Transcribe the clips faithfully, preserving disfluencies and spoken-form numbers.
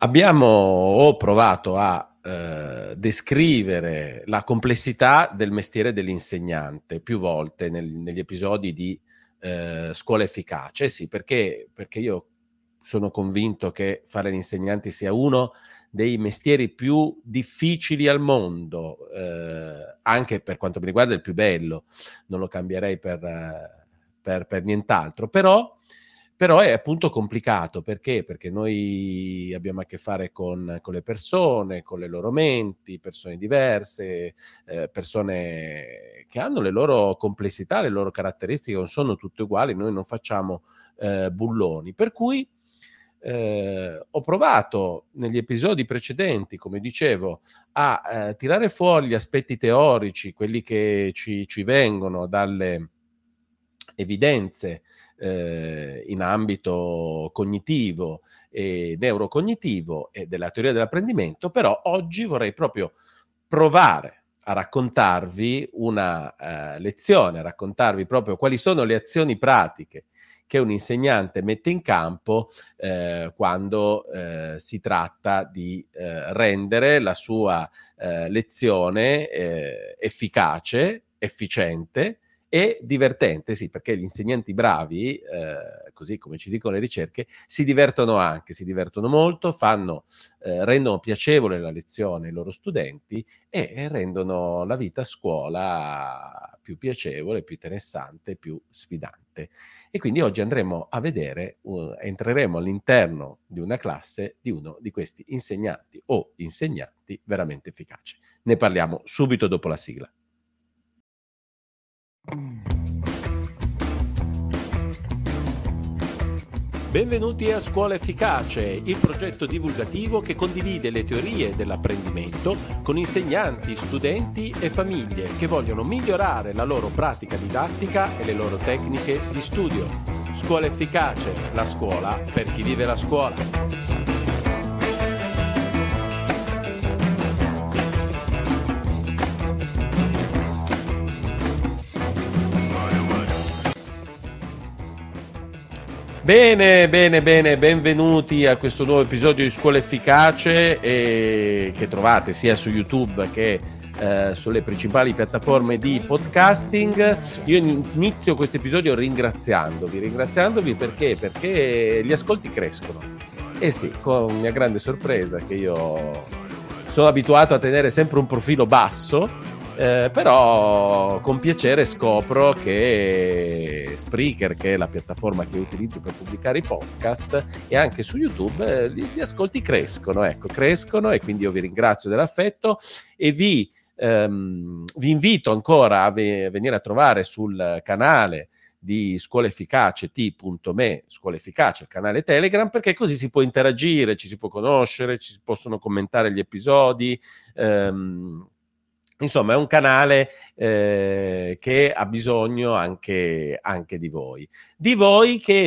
Abbiamo ho provato a eh, descrivere la complessità del mestiere dell'insegnante più volte nel- negli episodi di eh, Scuola Efficace. Sì, perché, perché io sono convinto che fare l'insegnante sia uno dei mestieri più difficili al mondo, eh, anche per quanto mi riguarda il più bello, non lo cambierei per, eh, per, per nient'altro, però però è appunto complicato perché? Perché noi abbiamo a che fare con, con le persone, con le loro menti, persone diverse, eh, persone che hanno le loro complessità, le loro caratteristiche, non sono tutte uguali, noi non facciamo eh, bulloni. Per cui eh, ho provato negli episodi precedenti, come dicevo, a eh, tirare fuori gli aspetti teorici, quelli che ci, ci vengono dalle evidenze eh, in ambito cognitivo e neurocognitivo e della teoria dell'apprendimento, però oggi vorrei proprio provare a raccontarvi una eh, lezione, a raccontarvi proprio quali sono le azioni pratiche che un insegnante mette in campo eh, quando eh, si tratta di eh, rendere la sua eh, lezione eh, efficace, efficiente e divertente, sì, perché gli insegnanti bravi, eh, così come ci dicono le ricerche, si divertono anche, si divertono molto, fanno, eh, rendono piacevole la lezione ai loro studenti e, e rendono la vita a scuola più piacevole, più interessante, più sfidante. E quindi oggi andremo a vedere, uh, entreremo all'interno di una classe di uno di questi insegnanti o insegnanti veramente efficaci. Ne parliamo subito dopo la sigla. Benvenuti a Scuola Efficace, il progetto divulgativo che condivide le teorie dell'apprendimento con insegnanti, studenti e famiglie che vogliono migliorare la loro pratica didattica e le loro tecniche di studio. Scuola Efficace, la scuola per chi vive la scuola. Bene, bene, bene, benvenuti a questo nuovo episodio di Scuola Efficace eh, che trovate sia su YouTube che eh, sulle principali piattaforme di podcasting. Io inizio questo episodio ringraziandovi, ringraziandovi perché? Perché gli ascolti crescono. E sì, con mia grande sorpresa che io sono abituato a tenere sempre un profilo basso, Eh, però con piacere scopro che Spreaker, che è la piattaforma che utilizzo per pubblicare i podcast, e anche su YouTube eh, gli, gli ascolti crescono, ecco, crescono, e quindi io vi ringrazio dell'affetto e vi, ehm, vi invito ancora a ve- venire a trovare sul canale di Scuola Efficace t.me, Scuola Efficace, il canale Telegram, perché così si può interagire, ci si può conoscere, ci si possono commentare gli episodi. ehm, Insomma, è un canale eh, che ha bisogno anche, anche di voi. Di voi che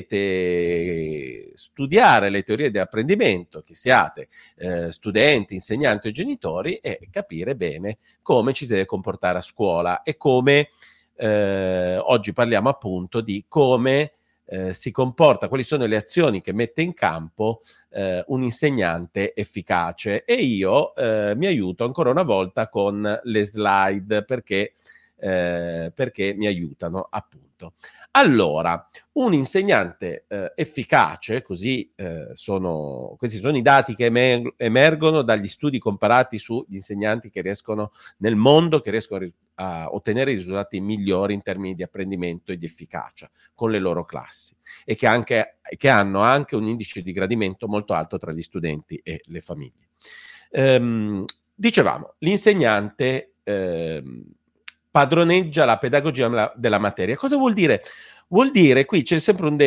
volete studiare le teorie dell'apprendimento, che siate eh, studenti, insegnanti o genitori, e capire bene come ci si deve comportare a scuola e come eh, oggi parliamo appunto di come eh, si comporta, quali sono le azioni che mette in campo eh, un insegnante efficace. E io eh, mi aiuto ancora una volta con le slide perché, eh, perché mi aiutano appunto. Allora, un insegnante eh, efficace, così eh, sono, questi sono i dati che emer- emergono dagli studi comparati sugli insegnanti che riescono nel mondo, che riescono a, a ottenere i risultati migliori in termini di apprendimento e di efficacia con le loro classi, e che, anche, che hanno anche un indice di gradimento molto alto tra gli studenti e le famiglie. Ehm, dicevamo, l'insegnante ehm, padroneggia la pedagogia della materia. Cosa vuol dire? Vuol dire, qui c'è sempre un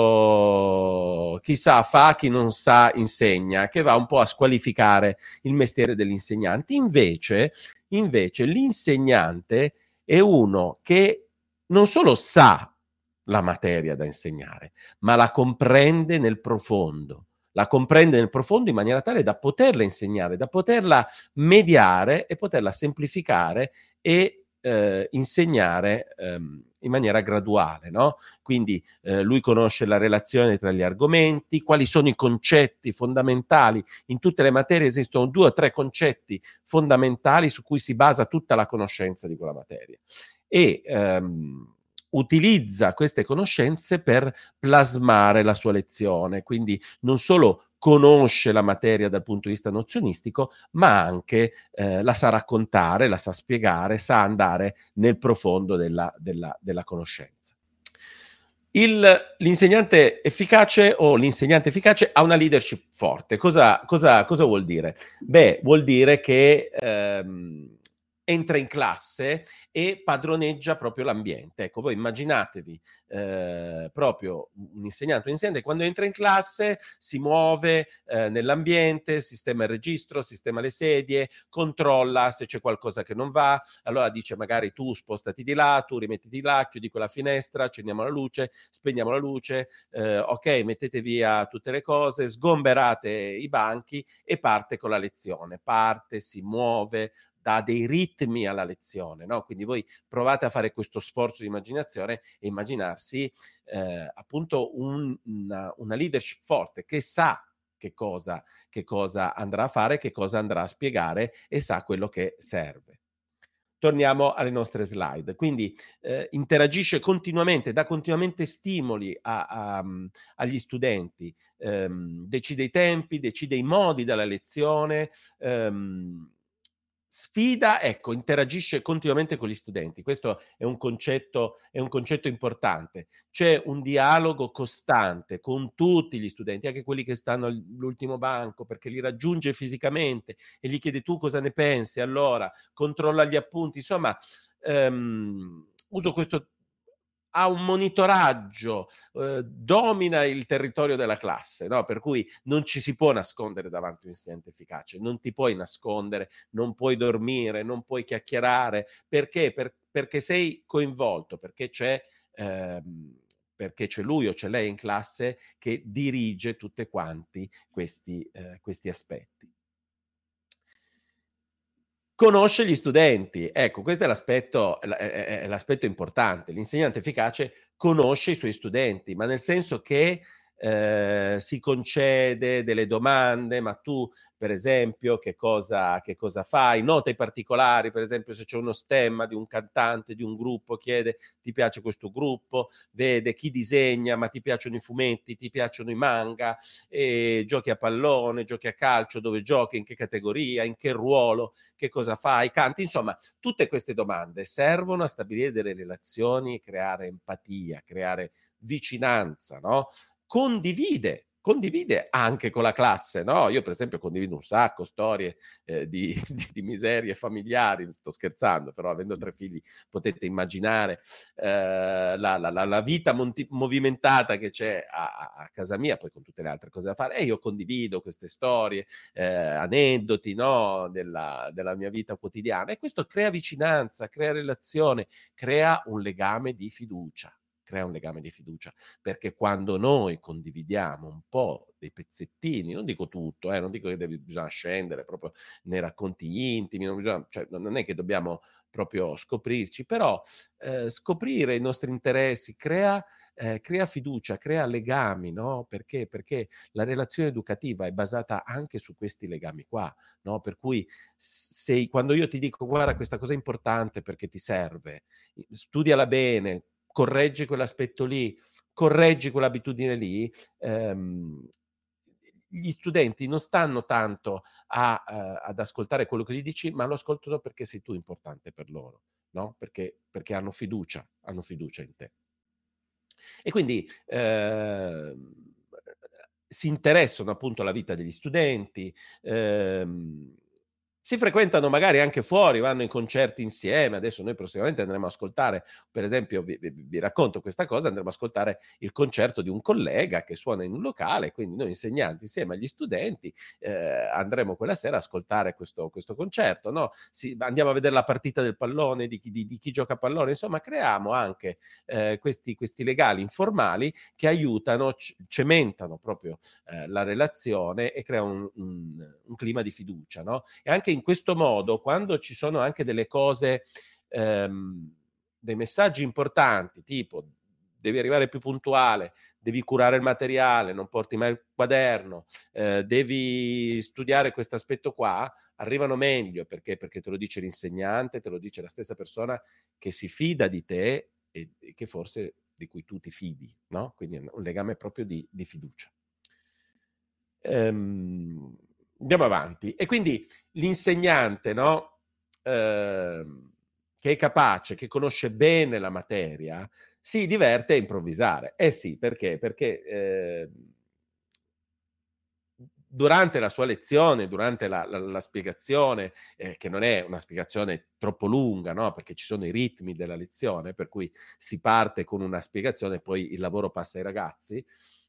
detto, chi sa fa, chi non sa insegna, che va un po' a squalificare il mestiere dell'insegnante. Invece, invece l'insegnante è uno che non solo sa la materia da insegnare, ma la comprende nel profondo, la comprende nel profondo in maniera tale da poterla insegnare, da poterla mediare e poterla semplificare e eh, insegnare ehm, in maniera graduale, no? Quindi eh, lui conosce la relazione tra gli argomenti, quali sono i concetti fondamentali. In tutte le materie esistono due o tre concetti fondamentali su cui si basa tutta la conoscenza di quella materia. E ehm, utilizza queste conoscenze per plasmare la sua lezione, quindi non solo conosce la materia dal punto di vista nozionistico, ma anche eh, la sa raccontare, la sa spiegare, sa andare nel profondo della, della, della conoscenza. Il, l'insegnante efficace o l'insegnante efficace ha una leadership forte. Cosa, cosa, cosa vuol dire? Beh, vuol dire che ehm, entra in classe e padroneggia proprio l'ambiente. Ecco, voi immaginatevi eh, proprio un insegnante, un insegnante quando entra in classe si muove eh, nell'ambiente, sistema il registro, sistema le sedie, controlla se c'è qualcosa che non va, allora dice magari tu spostati di là, tu rimettiti di là, chiudi quella finestra, accendiamo la luce, spegniamo la luce, eh, ok, mettete via tutte le cose, sgomberate i banchi e parte con la lezione, parte, si muove, dà dei ritmi alla lezione, no? Quindi voi provate a fare questo sforzo di immaginazione e immaginarsi eh, appunto un, una, una leadership forte che sa che cosa, che cosa andrà a fare, che cosa andrà a spiegare e sa quello che serve. Torniamo alle nostre slide. Quindi eh, interagisce continuamente, dà continuamente stimoli a, a, agli studenti, ehm, decide i tempi, decide i modi della lezione, ehm, sfida, ecco, interagisce continuamente con gli studenti. Questo è un concetto, è un concetto importante. C'è un dialogo costante con tutti gli studenti, anche quelli che stanno all'ultimo banco, perché li raggiunge fisicamente e gli chiede tu cosa ne pensi, allora controlla gli appunti, insomma, ehm, uso questo, ha un monitoraggio, eh, domina il territorio della classe, no? Per cui non ci si può nascondere davanti a un insegnante efficace, non ti puoi nascondere, non puoi dormire, non puoi chiacchierare, perché? Per, perché sei coinvolto, perché c'è, ehm, perché c'è lui o c'è lei in classe che dirige tutti quanti questi, eh, questi aspetti. Conosce gli studenti, ecco, questo è l'aspetto, è, è, è l'aspetto importante. L'insegnante efficace conosce i suoi studenti, ma nel senso che eh, si concede delle domande, ma tu per esempio che cosa, che cosa fai? Nota i particolari, per esempio se c'è uno stemma di un cantante, di un gruppo, chiede ti piace questo gruppo, vede chi disegna, ma ti piacciono i fumetti, ti piacciono i manga, e giochi a pallone, giochi a calcio, dove giochi, in che categoria, in che ruolo, che cosa fai, canti, insomma, tutte queste domande servono a stabilire delle relazioni, creare empatia, creare vicinanza, no? Condivide, condivide anche con la classe, no? Io per esempio condivido un sacco storie eh, di, di, di miserie familiari, sto scherzando, però avendo tre figli potete immaginare eh, la, la, la, la vita monti- movimentata che c'è a, a casa mia, poi con tutte le altre cose da fare, e io condivido queste storie, eh, aneddoti, no? della, della mia vita quotidiana, e questo crea vicinanza, crea relazione, crea un legame di fiducia crea un legame di fiducia, perché quando noi condividiamo un po' dei pezzettini, non dico tutto, eh, non dico che devi, bisogna scendere proprio nei racconti intimi, non, bisogna, cioè, non è che dobbiamo proprio scoprirci, però eh, scoprire i nostri interessi crea, eh, crea fiducia, crea legami, no? Perché? Perché la relazione educativa è basata anche su questi legami qua, no? Per cui se, quando io ti dico guarda questa cosa è importante perché ti serve, studiala bene, correggi quell'aspetto lì, correggi quell'abitudine lì, ehm, gli studenti non stanno tanto a, uh, ad ascoltare quello che gli dici, ma lo ascoltano perché sei tu importante per loro, no? Perché, perché hanno fiducia, hanno fiducia in te. E quindi eh, si interessano appunto alla vita degli studenti, ehm, si frequentano magari anche fuori, vanno in concerti insieme. Adesso noi prossimamente andremo a ascoltare, per esempio, vi, vi, vi racconto questa cosa, andremo a ascoltare il concerto di un collega che suona in un locale, quindi noi insegnanti insieme agli studenti eh, andremo quella sera a ascoltare questo, questo concerto, no? Si, andiamo a vedere la partita del pallone, di chi, di, di chi gioca a pallone, insomma creiamo anche eh, questi, questi legali informali che aiutano, c- cementano proprio eh, la relazione e creano un, un, un clima di fiducia, no? E anche in questo modo, quando ci sono anche delle cose ehm, dei messaggi importanti, tipo devi arrivare più puntuale, devi curare il materiale, non porti mai il quaderno, eh, devi studiare questo aspetto qua, arrivano meglio perché? Perché te lo dice l'insegnante, te lo dice la stessa persona che si fida di te e, e che forse di cui tu ti fidi, no? Quindi è un legame proprio di, di fiducia. Ehm, andiamo avanti. E quindi l'insegnante, no? Ehm, che è capace, che conosce bene la materia, si diverte a improvvisare. Eh sì, perché? Perché eh, durante la sua lezione, durante la, la, la spiegazione, eh, che non è una spiegazione troppo lunga, no? Perché ci sono i ritmi della lezione, per cui si parte con una spiegazione e poi il lavoro passa ai ragazzi.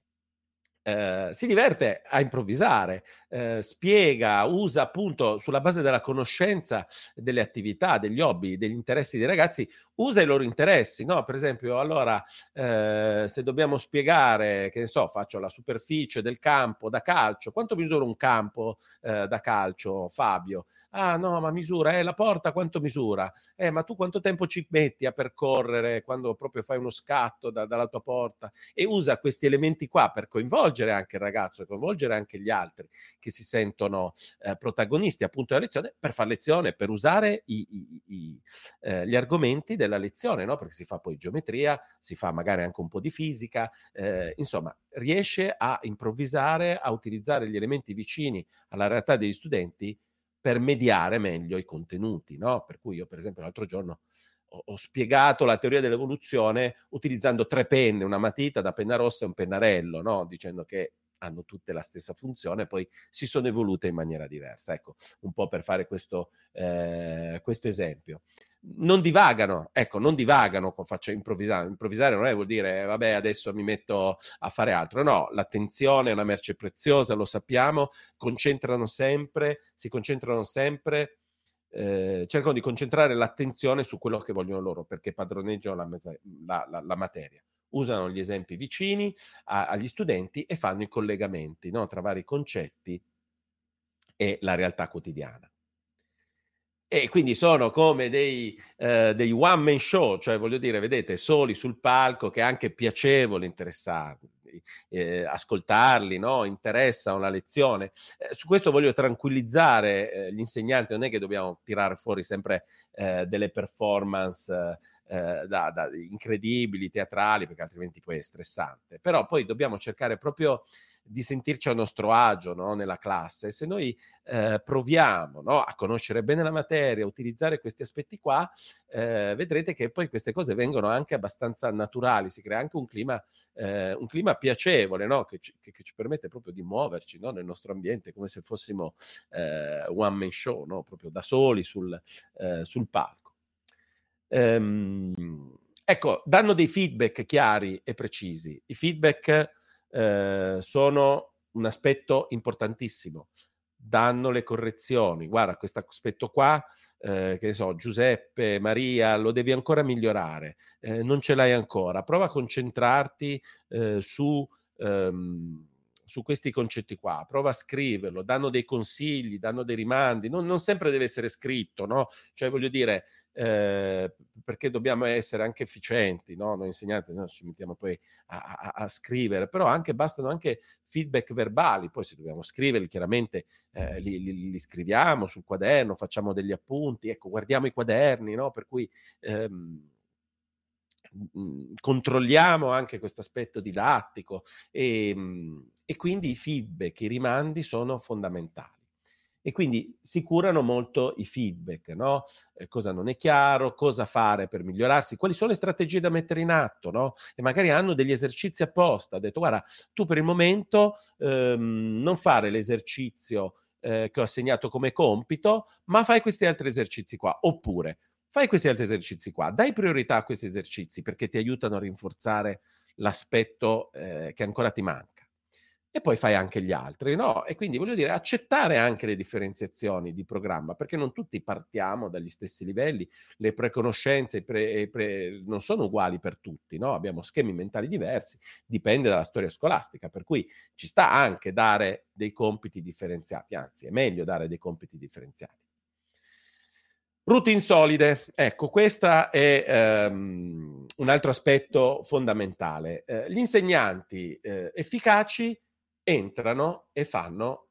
Eh, si diverte a improvvisare, eh, spiega, usa appunto sulla base della conoscenza delle attività, degli hobby, degli interessi dei ragazzi, usa i loro interessi, no? Per esempio, allora, eh, se dobbiamo spiegare, che ne so, faccio la superficie del campo da calcio, quanto misura un campo eh, da calcio, Fabio? Ah no, ma misura, eh, la porta quanto misura? Eh, ma tu quanto tempo ci metti a percorrere quando proprio fai uno scatto da, dalla tua porta? E usa questi elementi qua per coinvolgere anche il ragazzo e coinvolgere anche gli altri che si sentono eh, protagonisti appunto della lezione per fare lezione, per usare i, i, i, eh, gli argomenti della lezione, no? Perché si fa poi geometria, si fa magari anche un po' di fisica, eh, insomma riesce a improvvisare, a utilizzare gli elementi vicini alla realtà degli studenti per mediare meglio i contenuti, no? Per cui io per esempio l'altro giorno ho spiegato la teoria dell'evoluzione utilizzando tre penne, una matita da penna rossa e un pennarello, no? Dicendo che hanno tutte la stessa funzione, poi si sono evolute in maniera diversa. Ecco, un po' per fare questo, eh, questo esempio. Non divagano, ecco, non divagano, faccio improvvisare. Improvvisare non è vuol dire, eh, vabbè, adesso mi metto a fare altro. No, l'attenzione è una merce preziosa, lo sappiamo, concentrano sempre, si concentrano sempre, eh, cercano di concentrare l'attenzione su quello che vogliono loro perché padroneggiano la, mesa- la, la, la materia. Usano gli esempi vicini a, agli studenti e fanno i collegamenti, no? Tra vari concetti e la realtà quotidiana. E quindi sono come dei, eh, dei one man show, cioè voglio dire, vedete, soli sul palco, che è anche piacevole interessarli, eh, ascoltarli, no? Interessano la lezione. Eh, su questo voglio tranquillizzare eh, gli insegnanti, non è che dobbiamo tirare fuori sempre eh, delle performance eh, da, da incredibili, teatrali, perché altrimenti poi è stressante. Però poi dobbiamo cercare proprio di sentirci a nostro agio, no? Nella classe. E se noi eh, proviamo, no? A conoscere bene la materia, a utilizzare questi aspetti qua, eh, vedrete che poi queste cose vengono anche abbastanza naturali, si crea anche un clima, eh, un clima piacevole, no? Che ci, che, che ci permette proprio di muoverci, no? Nel nostro ambiente, come se fossimo eh, one man show, no? Proprio da soli sul, eh, sul palco. Ehm, ecco, danno dei feedback chiari e precisi. I feedback eh, sono un aspetto importantissimo. Danno le correzioni. Guarda, questo aspetto qua, eh, che ne so, Giuseppe, Maria, lo devi ancora migliorare, eh, non ce l'hai ancora. Prova a concentrarti eh, su, ehm, su questi concetti qua, prova a scriverlo, danno dei consigli, danno dei rimandi, non, non sempre deve essere scritto, no? Cioè voglio dire, eh, perché dobbiamo essere anche efficienti, no? Noi insegnanti noi ci mettiamo poi a, a, a scrivere, però anche bastano anche feedback verbali, poi se dobbiamo scriverli chiaramente eh, li, li, li scriviamo sul quaderno, facciamo degli appunti, ecco, guardiamo i quaderni, no? Per cui ehm, controlliamo anche questo aspetto didattico e, e quindi i feedback, i rimandi sono fondamentali. E quindi si curano molto i feedback, no? Eh, cosa non è chiaro, cosa fare per migliorarsi, quali sono le strategie da mettere in atto, no? E magari hanno degli esercizi apposta. Ha detto, guarda, tu per il momento ehm, non fare l'esercizio eh, che ho assegnato come compito, ma fai questi altri esercizi qua. Oppure, fai questi altri esercizi qua, dai priorità a questi esercizi perché ti aiutano a rinforzare l'aspetto eh, che ancora ti manca. E poi fai anche gli altri, no? E quindi voglio dire, accettare anche le differenziazioni di programma, perché non tutti partiamo dagli stessi livelli, le preconoscenze i pre, i pre, non sono uguali per tutti, no? Abbiamo schemi mentali diversi, dipende dalla storia scolastica, per cui ci sta anche dare dei compiti differenziati, anzi è meglio dare dei compiti differenziati. Routine solide, ecco, questo è um, un altro aspetto fondamentale. Eh, gli insegnanti eh, efficaci entrano e fanno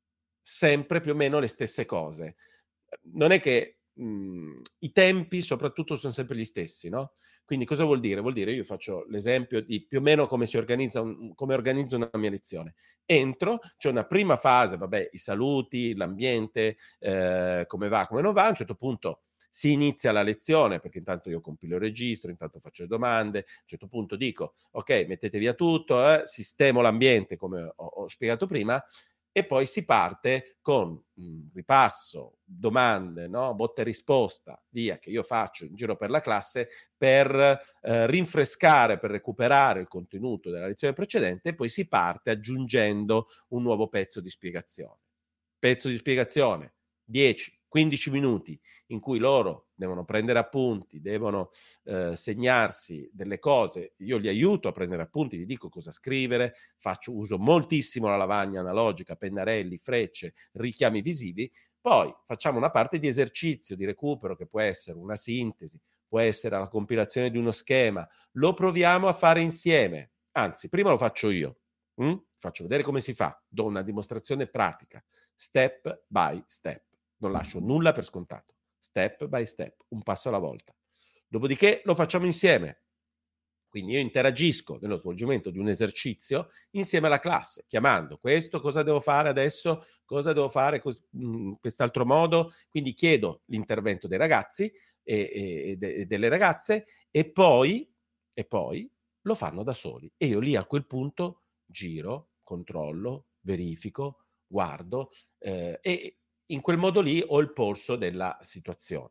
sempre più o meno le stesse cose. Non è che mh, i tempi soprattutto sono sempre gli stessi, no? Quindi cosa vuol dire? Vuol dire, io faccio l'esempio di più o meno come si organizza un, come organizzo una mia lezione. Entro, c'è una prima fase, vabbè, i saluti, l'ambiente, eh, come va, come non va. A un certo punto si inizia la lezione, perché intanto io compilo il registro, intanto faccio le domande, a un certo punto dico, ok, mettete via tutto, eh, sistemo l'ambiente, come ho, ho spiegato prima, e poi si parte con un ripasso, domande, no? Botta e risposta, via, che io faccio in giro per la classe per eh, rinfrescare, per recuperare il contenuto della lezione precedente, e poi si parte aggiungendo un nuovo pezzo di spiegazione. Pezzo di spiegazione, dieci quindici minuti in cui loro devono prendere appunti, devono eh, segnarsi delle cose, io li aiuto a prendere appunti, gli dico cosa scrivere, faccio, uso moltissimo la lavagna analogica, pennarelli, frecce, richiami visivi, poi facciamo una parte di esercizio, di recupero, che può essere una sintesi, può essere la compilazione di uno schema, lo proviamo a fare insieme, anzi, prima lo faccio io, hm? Faccio vedere come si fa, do una dimostrazione pratica, step by step. Non lascio nulla per scontato, step by step, un passo alla volta. Dopodiché lo facciamo insieme. Quindi io interagisco nello svolgimento di un esercizio insieme alla classe, chiamando questo, cosa devo fare adesso, cosa devo fare in quest'altro modo. Quindi chiedo l'intervento dei ragazzi e, e, e, de, e delle ragazze e poi, e poi lo fanno da soli. E io lì a quel punto giro, controllo, verifico, guardo eh, e in quel modo lì ho il polso della situazione.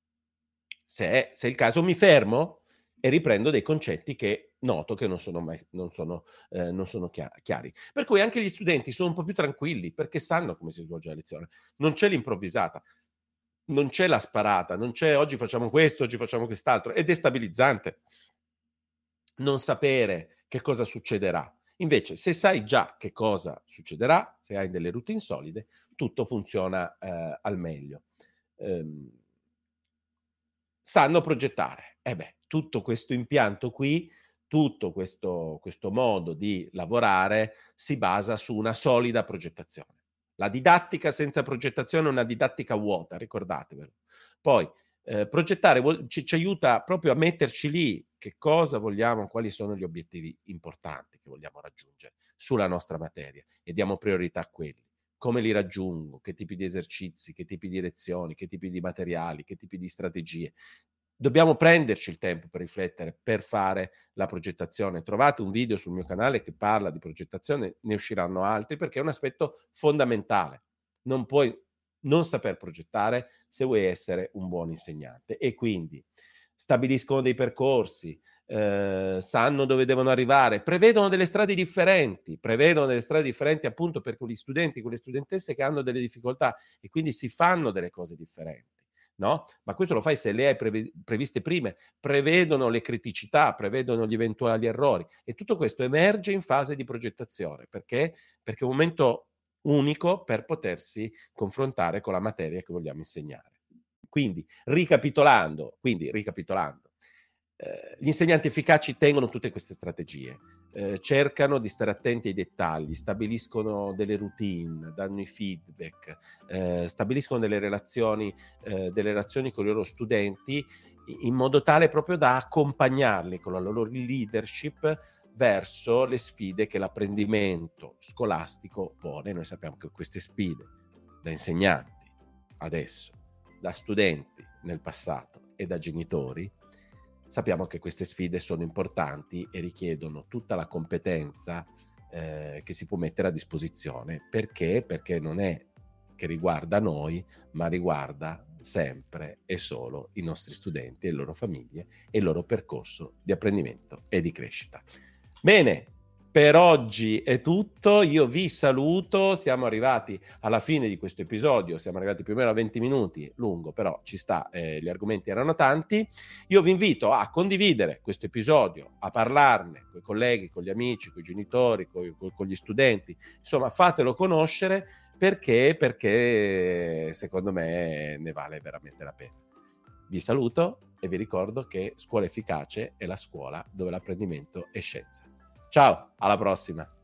Se è, se è il caso mi fermo e riprendo dei concetti che noto che non sono, mai, non sono, eh, non sono chiari. Per cui anche gli studenti sono un po' più tranquilli perché sanno come si svolge la lezione. Non c'è l'improvvisata, non c'è la sparata, non c'è oggi facciamo questo, oggi facciamo quest'altro. È destabilizzante non sapere che cosa succederà. Invece, se sai già che cosa succederà, se hai delle routine solide, tutto funziona eh, al meglio. Ehm, sanno progettare. E eh beh, tutto questo impianto qui, tutto questo, questo modo di lavorare si basa su una solida progettazione. La didattica senza progettazione è una didattica vuota, ricordatevelo. Poi, eh, progettare ci, ci aiuta proprio a metterci lì che cosa vogliamo, quali sono gli obiettivi importanti che vogliamo raggiungere sulla nostra materia e diamo priorità a quelli. Come li raggiungo, che tipi di esercizi, che tipi di lezioni, che tipi di materiali, che tipi di strategie. Dobbiamo prenderci il tempo per riflettere, per fare la progettazione. Trovate un video sul mio canale che parla di progettazione, ne usciranno altri perché è un aspetto fondamentale. Non puoi non saper progettare se vuoi essere un buon insegnante. E quindi stabiliscono dei percorsi, eh, sanno dove devono arrivare, prevedono delle strade differenti, prevedono delle strade differenti appunto per quegli studenti, quelle studentesse che hanno delle difficoltà e quindi si fanno delle cose differenti. No? Ma questo lo fai se le hai prev- previste prima, prevedono le criticità, prevedono gli eventuali errori e tutto questo emerge in fase di progettazione perché? Perché è un momento unico per potersi confrontare con la materia che vogliamo insegnare. Quindi, ricapitolando, quindi, ricapitolando eh, gli insegnanti efficaci tengono tutte queste strategie, eh, cercano di stare attenti ai dettagli, stabiliscono delle routine, danno i feedback, eh, stabiliscono delle relazioni, eh, delle relazioni con i loro studenti in modo tale proprio da accompagnarli con la loro leadership verso le sfide che l'apprendimento scolastico pone. Noi sappiamo che queste sfide da insegnanti adesso, da studenti nel passato e da genitori, sappiamo che queste sfide sono importanti e richiedono tutta la competenza eh, che si può mettere a disposizione. Perché? Perché non è che riguarda noi, ma riguarda sempre e solo i nostri studenti e le loro famiglie e il loro percorso di apprendimento e di crescita. Bene, per oggi è tutto, io vi saluto, siamo arrivati alla fine di questo episodio, siamo arrivati più o meno a venti minuti, lungo però ci sta, eh, gli argomenti erano tanti. Io vi invito a condividere questo episodio, a parlarne con i colleghi, con gli amici, con i genitori, con, con, con gli studenti, insomma fatelo conoscere perché? Perché secondo me ne vale veramente la pena. Vi saluto e vi ricordo che Scuola Efficace è la scuola dove l'apprendimento è scienza. Ciao, alla prossima!